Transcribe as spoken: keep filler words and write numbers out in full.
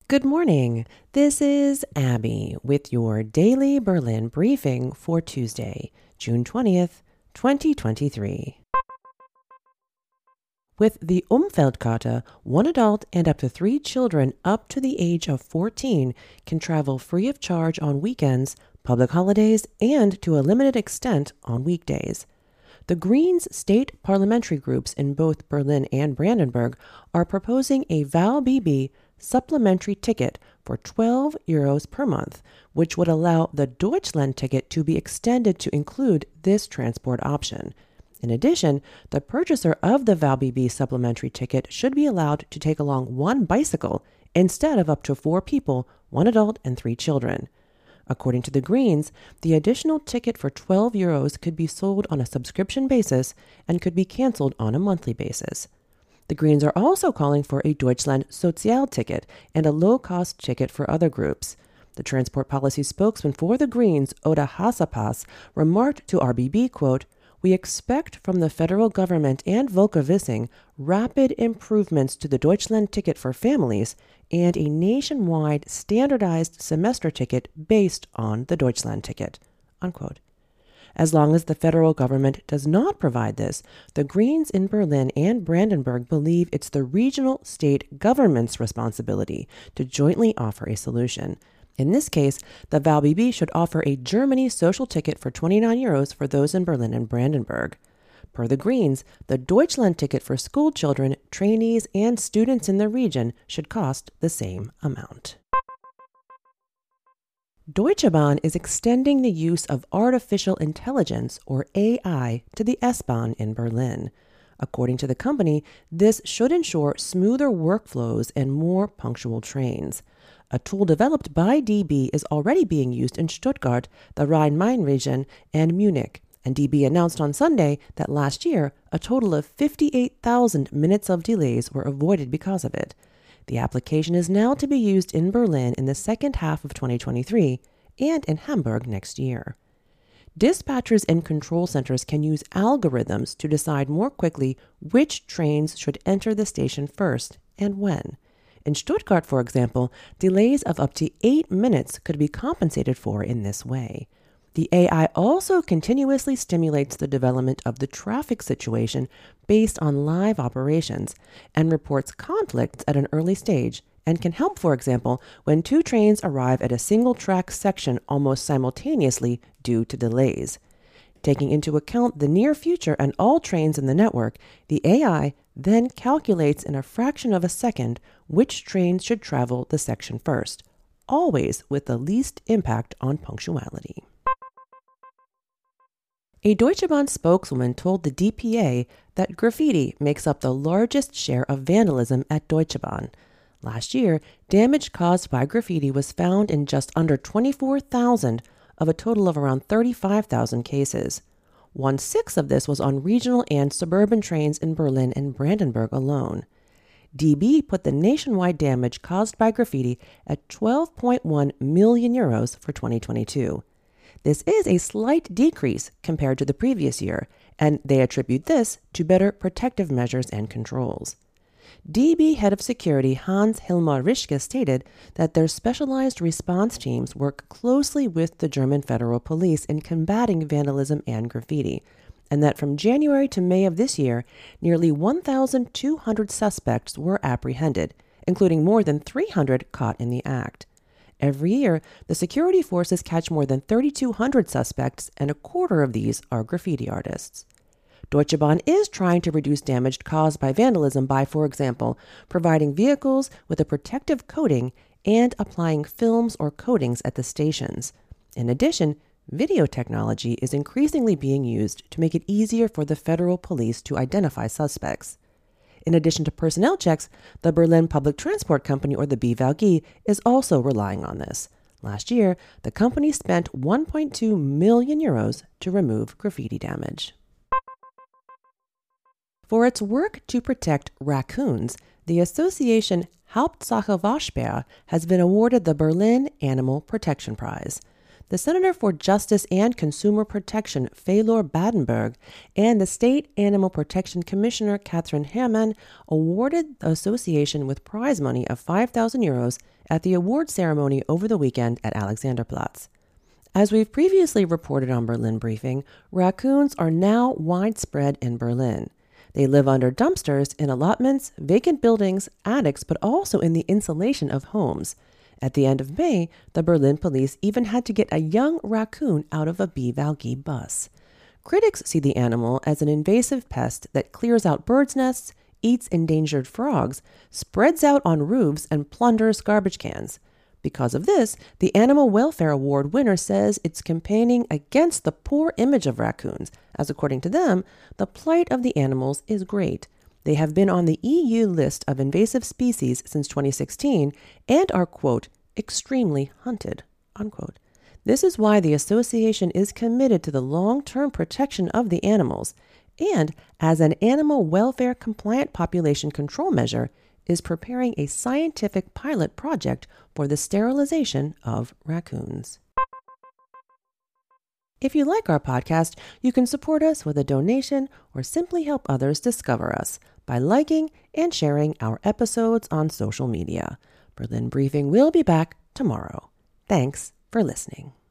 Good morning. This is Abby with your daily Berlin briefing for Tuesday, June twentieth, twenty twenty-three. With the Umfeldkarte, one adult and up to three children up to the age of fourteen can travel free of charge on weekends, public holidays, and to a limited extent on weekdays. The Greens state parliamentary groups in both Berlin and Brandenburg are proposing a Wahlbibi supplementary ticket for twelve euros per month, which would allow the Deutschland ticket to be extended to include this transport option. In addition, the purchaser of the Wahlbibi supplementary ticket should be allowed to take along one bicycle instead of up to four people, one adult and three children. According to the Greens, the additional ticket for twelve euros could be sold on a subscription basis and could be canceled on a monthly basis. The Greens are also calling for a Deutschland Sozial ticket and a low-cost ticket for other groups. The transport policy spokesman for the Greens, Oda Hasapas, remarked to R B B, quote, "We expect from the federal government and Volker Wissing rapid improvements to the Deutschland ticket for families and a nationwide standardized semester ticket based on the Deutschland ticket," unquote. As long as the federal government does not provide this, the Greens in Berlin and Brandenburg believe it's the regional state government's responsibility to jointly offer a solution. In this case, the Wahlbibi should offer a Germany social ticket for twenty-nine euros for those in Berlin and Brandenburg. Per the Greens, the Deutschland ticket for school children, trainees, and students in the region should cost the same amount. Deutsche Bahn is extending the use of artificial intelligence, or A I, to the S-Bahn in Berlin. According to the company, this should ensure smoother workflows and more punctual trains. A tool developed by D B is already being used in Stuttgart, the Rhine-Main region, and Munich, and D B announced on Sunday that last year, a total of fifty-eight thousand minutes of delays were avoided because of it. The application is now to be used in Berlin in the second half of twenty twenty-three and in Hamburg next year. Dispatchers and control centers can use algorithms to decide more quickly which trains should enter the station first and when. In Stuttgart, for example, delays of up to eight minutes could be compensated for in this way. The A I also continuously stimulates the development of the traffic situation based on live operations and reports conflicts at an early stage and can help, for example, when two trains arrive at a single track section almost simultaneously due to delays. Taking into account the near future and all trains in the network, the A I then calculates in a fraction of a second which trains should travel the section first, always with the least impact on punctuality. A Deutsche Bahn spokeswoman told the D P A that graffiti makes up the largest share of vandalism at Deutsche Bahn. Last year, damage caused by graffiti was found in just under twenty-four thousand of a total of around thirty-five thousand cases. One-sixth of this was on regional and suburban trains in Berlin and Brandenburg alone. D B put the nationwide damage caused by graffiti at twelve point one million euros for twenty twenty-two. This is a slight decrease compared to the previous year, and they attribute this to better protective measures and controls. D B Head of Security Hans-Hilmar Rischke stated that their specialized response teams work closely with the German Federal Police in combating vandalism and graffiti, and that from January to May of this year, nearly one thousand two hundred suspects were apprehended, including more than three hundred caught in the act. Every year, the security forces catch more than three thousand two hundred suspects, and a quarter of these are graffiti artists. Deutsche Bahn is trying to reduce damage caused by vandalism by, for example, providing vehicles with a protective coating and applying films or coatings at the stations. In addition, video technology is increasingly being used to make it easier for the federal police to identify suspects. In addition to personnel checks, the Berlin Public Transport Company, or the B V G, is also relying on this. Last year, the company spent one point two million euros to remove graffiti damage. For its work to protect raccoons, the association Hauptsache Waschbär has been awarded the Berlin Animal Protection Prize. the Senator for Justice and Consumer Protection, Faylor Badenberg, and the State Animal Protection Commissioner, Catherine Herman, awarded the association with prize money of five thousand euros at the award ceremony over the weekend at Alexanderplatz. As we've previously reported on Berlin Briefing, raccoons are now widespread in Berlin. They live under dumpsters, in allotments, vacant buildings, attics, but also in the insulation of homes. At the end of May, the Berlin police even had to get a young raccoon out of a B. Valky bus. Critics see the animal as an invasive pest that clears out birds' nests, eats endangered frogs, spreads out on roofs, and plunders garbage cans. Because of this, the Animal Welfare Award winner says it's campaigning against the poor image of raccoons, as according to them, the plight of the animals is great. They have been on the E U list of invasive species since twenty sixteen and are, quote, extremely hunted, unquote. This is why the association is committed to the long-term protection of the animals and, as an animal welfare compliant population control measure, is preparing a scientific pilot project for the sterilization of raccoons. If you like our podcast, you can support us with a donation or simply help others discover us by liking and sharing our episodes on social media. Berlin Briefing will be back tomorrow. Thanks for listening.